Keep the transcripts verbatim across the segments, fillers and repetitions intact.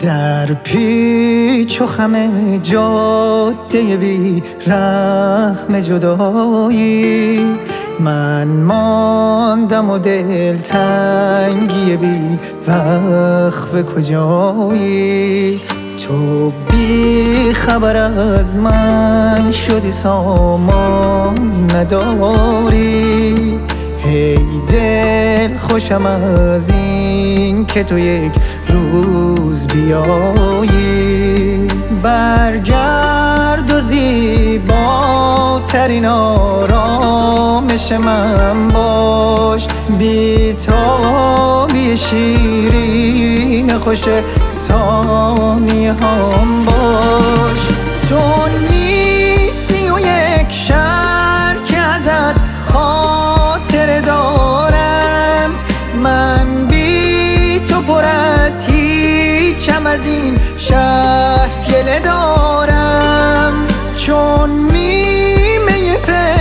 در پیچ و خم جاده بی رحم جدایی من ماندم و دل تنگی بی وقف کجایی. تو بی خبر از من شدی سامان نداری، هی دل خوشم از این که تو یک روز بیایی. برگرد و زیباترین آرامش من باش، بی تابی شیرین خوش ثانیه هم باش. تو نیستی و یک شهر که ازت خاطر دارم، من بی تو پر از هیچم از این شهر گله دارم. چون نیمه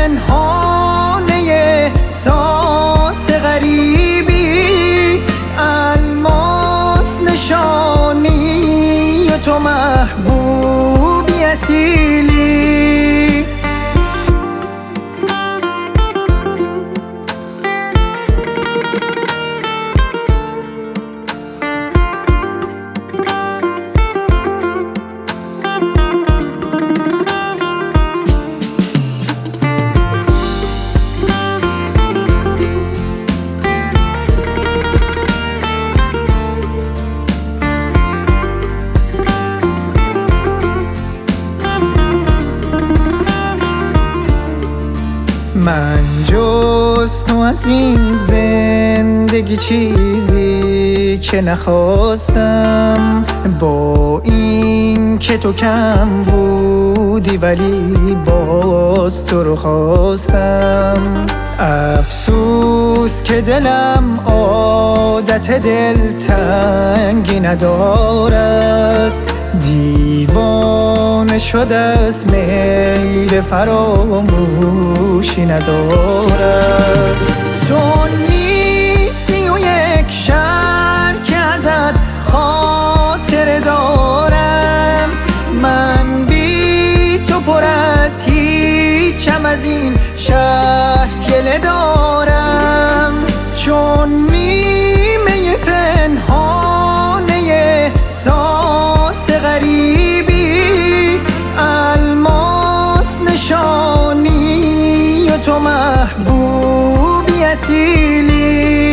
پنهانه احساس غریبی، الماس نشانی و تو محبوبی اصیلی. من جز تو از این زندگی چیزی که نخواستم، با این که تو کم بودی ولی باز تو رو خواستم. افسوس که دلم عادت دلتنگی ندارد، دیوانه شده از میل فراموشی ندارد. تو نیستی و یک شهر که ازت خاطر دارم، من بی تو پر از هیچم از این شهر گله دارم. چون نیمه پنهانه احساس غریبی، الماس نشانی و تو محبوبی اصیلی.